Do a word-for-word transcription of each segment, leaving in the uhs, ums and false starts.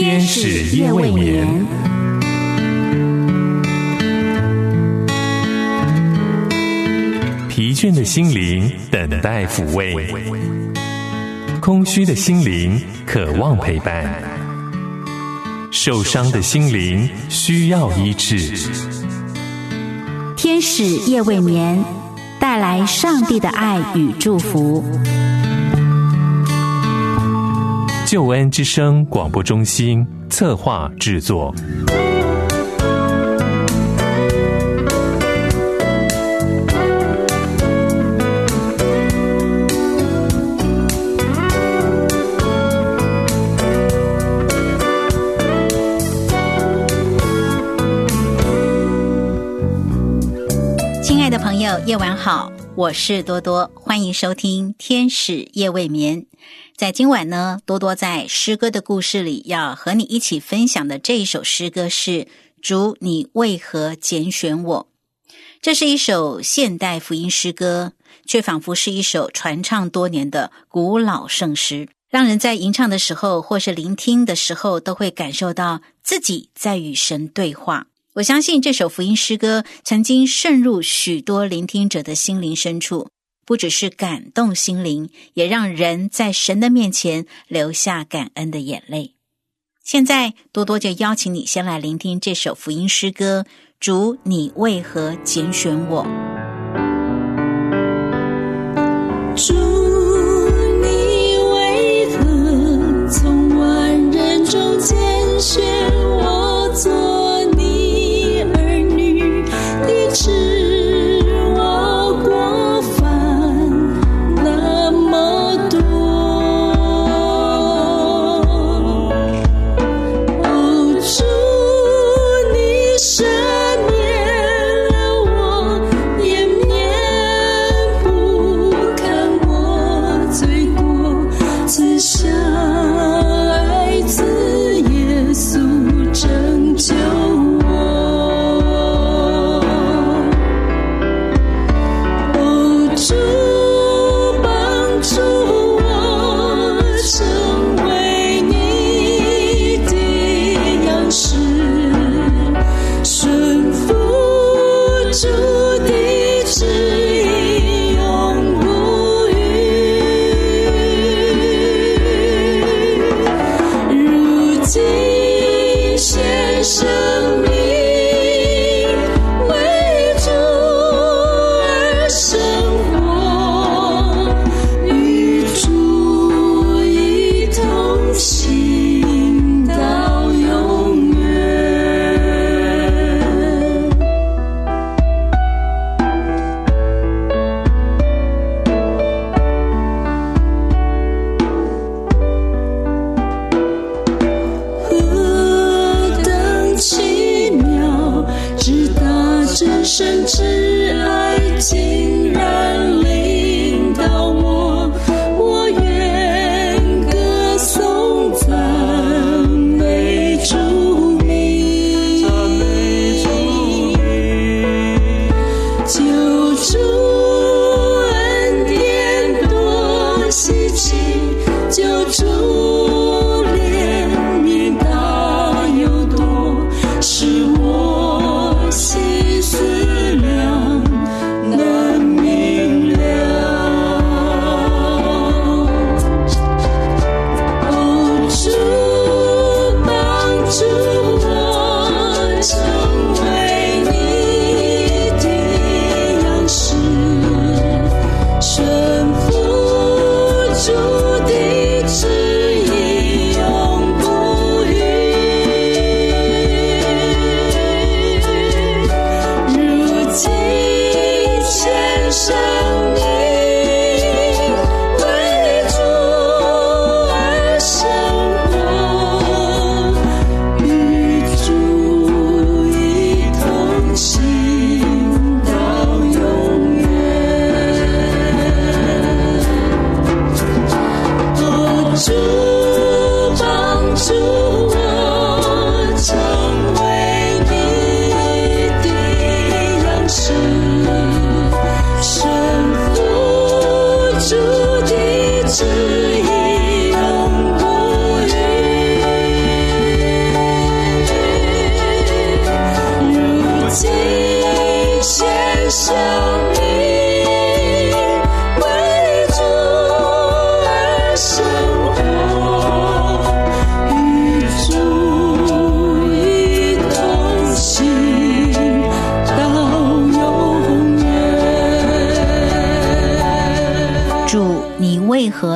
天使夜未眠，疲倦的心灵等待抚慰，空虚的心灵渴望陪伴，受伤的心灵需要医治。 天使夜未眠，带来上帝的爱与祝福。 救恩之声广播中心策划制作。 亲爱的朋友，夜晚好，我是多多，欢迎收听天使夜未眠。在今晚呢，多多在诗歌的故事里要和你一起分享的这一首诗歌是主，你为何拣选我。这是一首现代福音诗歌，却仿佛是一首传唱多年的古老圣诗，让人在吟唱的时候或是聆听的时候都会感受到自己在与神对话。我相信这首福音诗歌曾经渗入许多聆听者的心灵深处，不只是感动心灵，也让人在神的面前流下感恩的眼泪。现在多多就邀请你先来聆听这首福音诗歌，主，你为何拣选我。 主，你为何从万人中拣选我做你儿女，你知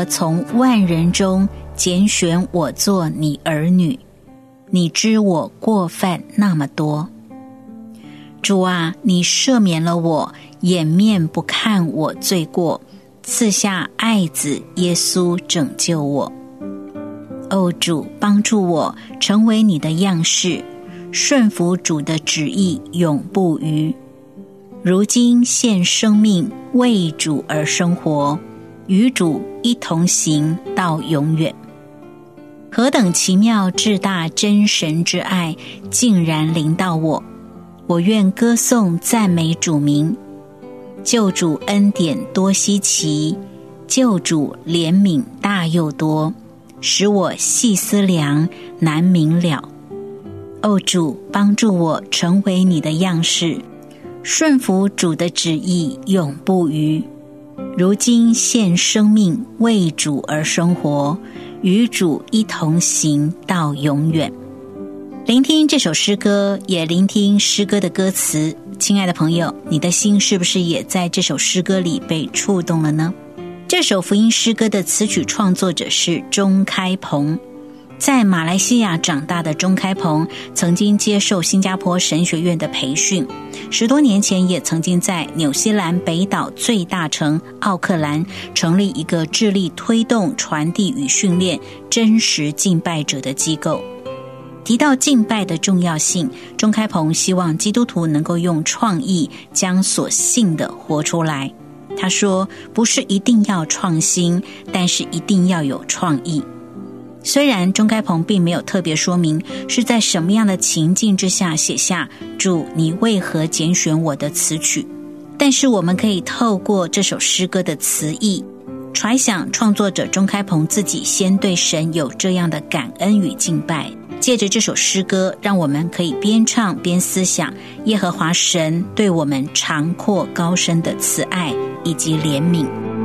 从万人中拣选我做你儿女？你知我过犯那么多。主啊，你赦免了我，掩面不看我罪过，赐下爱子耶稣拯救我。哦，主，帮助我成为你的样式，顺服主的旨意，永不渝。如今献生命为主而生活，与主一同行到永远。何等奇妙至大真神之爱，竟然临到我！我愿歌颂赞美主名。救主恩典多稀奇，救主怜悯大又多，使我细思量难明了。哦，主，帮助我成为你的样式，顺服主的旨意，永不渝。如今献生命为主而生活，与主一同行到永远。聆听这首诗歌，也聆听诗歌的歌词。亲爱的朋友，你的心是不是也在这首诗歌里被触动了呢？这首福音诗歌的词曲创作者是钟开鹏。在马来西亚长大的钟开鹏曾经接受新加坡神学院的培训，十多年前也曾经在纽西兰北岛最大城奥克兰成立一个致力推动传递与训练真实敬拜者的机构。提到敬拜的重要性，钟开鹏希望基督徒能够用创意将所信的活出来。他说，不是一定要创新，但是一定要有创意。虽然钟开鹏并没有特别说明是在什么样的情境之下写下主你为何拣选我的词曲，但是我们可以透过这首诗歌的词意揣想创作者钟开鹏自己先对神有这样的感恩与敬拜，借着这首诗歌让我们可以边唱边思想耶和华神对我们长阔高深的慈爱以及怜悯。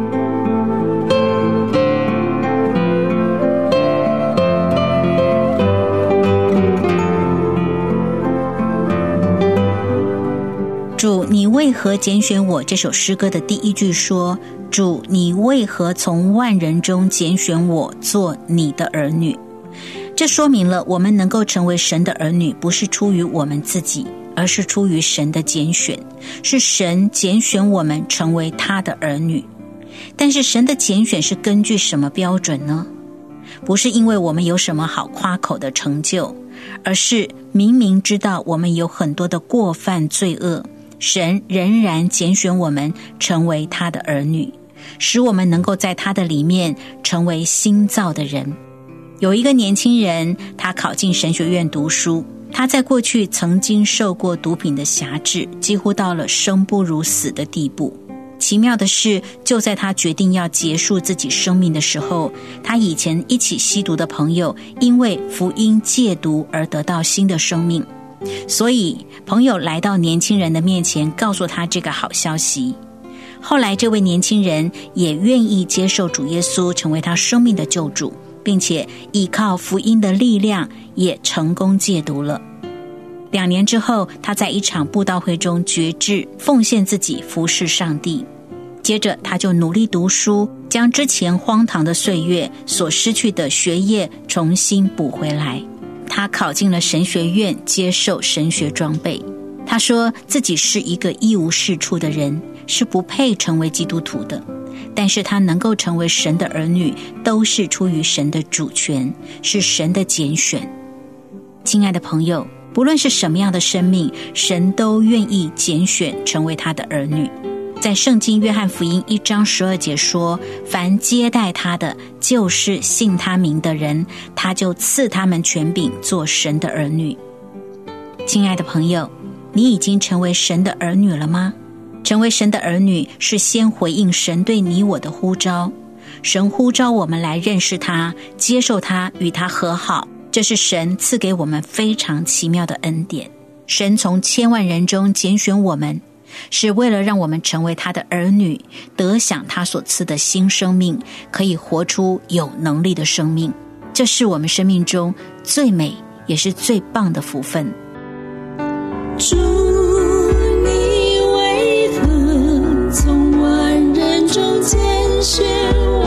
主，你为何拣选我？这首诗歌的第一句说，主，你为何从万人中拣选我做你的儿女？这说明了我们能够成为神的儿女，不是出于我们自己，而是出于神的拣选，是神拣选我们成为他的儿女。但是神的拣选是根据什么标准呢？不是因为我们有什么好夸口的成就，而是明明知道我们有很多的过犯罪恶，神仍然拣选我们成为他的儿女，使我们能够在他的里面成为新造的人。有一个年轻人，他考进神学院读书，他在过去曾经受过毒品的辖制，几乎到了生不如死的地步。奇妙的是，就在他决定要结束自己生命的时候，他以前一起吸毒的朋友因为福音戒毒而得到新的生命，所以朋友来到年轻人的面前，告诉他这个好消息。后来这位年轻人也愿意接受主耶稣成为他生命的救主，并且依靠福音的力量也成功戒毒了。两年之后，他在一场布道会中决志奉献自己服侍上帝，接着他就努力读书，将之前荒唐的岁月所失去的学业重新补回来。他考进了神学院，接受神学装备。他说自己是一个一无是处的人，是不配成为基督徒的，但是他能够成为神的儿女，都是出于神的主权，是神的拣选。亲爱的朋友，不论是什么样的生命，神都愿意拣选成为他的儿女。在圣经约翰福音一章十二节说，凡接待他的，就是信他名的人，他就赐他们权柄做神的儿女。亲爱的朋友，你已经成为神的儿女了吗？成为神的儿女是先回应神对你我的呼召，神呼召我们来认识他，接受他，与他和好，这是神赐给我们非常奇妙的恩典。神从千万人中拣选我们，是为了让我们成为他的儿女，得享他所赐的新生命，可以活出有能力的生命。这是我们生命中最美也是最棒的福分。 主，你为何从万人中拣选我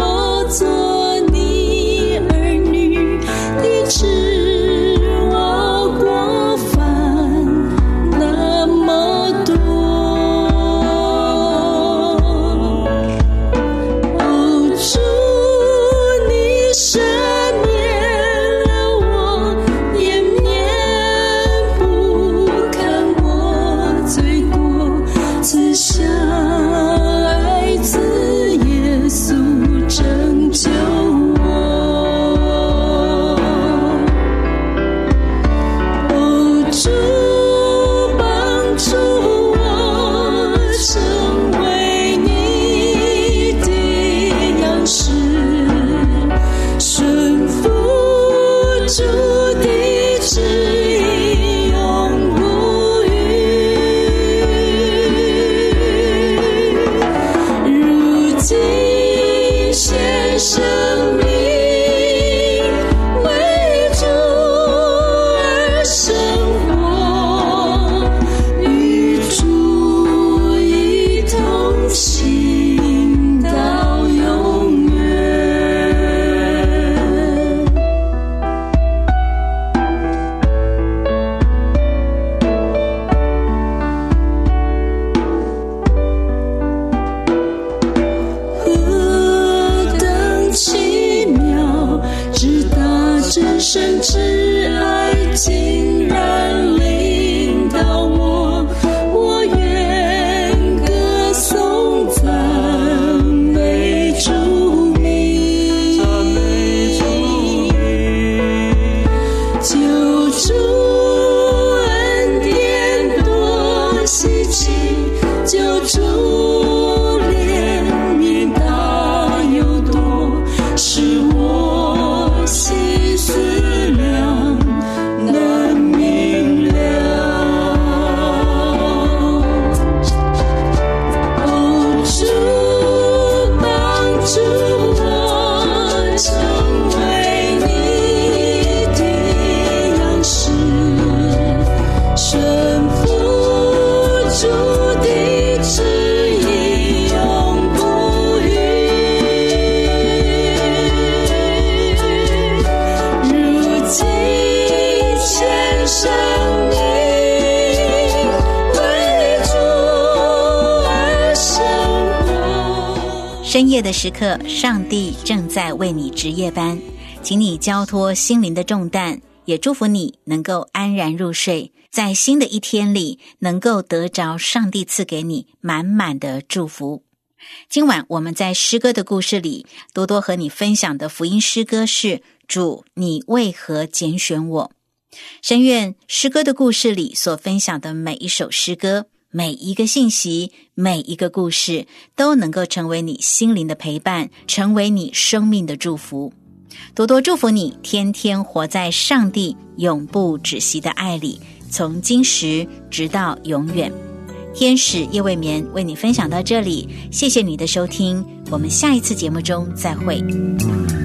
做你儿女的知我过犯那么多。哦，主你赦免了我，掩面不看我罪过，赐下爱子耶稣拯救我。哦，主帮助我成为你的样式，顺服主的旨意，永不渝。如今献生命为主而生活，与主一同行到永远。何等奇妙，至大至深至爱竟然领导我，我愿歌颂赞美主名，赞美主名，救主恩典多稀奇，救主怜悯大又多，使我心思量难明了。哦，主帮助我成为你的样式，顺服主的旨意，永不渝。如今献生命为主而生活。 深夜的时刻，上帝正在为你值夜班，请你交托心灵的重担，也祝福你能够安然入睡，在新的一天里能够得着上帝赐给你满满的祝福。今晚我们在诗歌的故事里，多多和你分享的福音诗歌是主，你为何拣选我？深愿诗歌的故事里所分享的每一首诗歌，每一个信息，每一个故事，都能够成为你心灵的陪伴，成为你生命的祝福。多多祝福你，天天活在上帝永不止息的爱里，从今时直到永远。天使夜未眠为你分享到这里，谢谢你的收听，我们下一次节目中再会。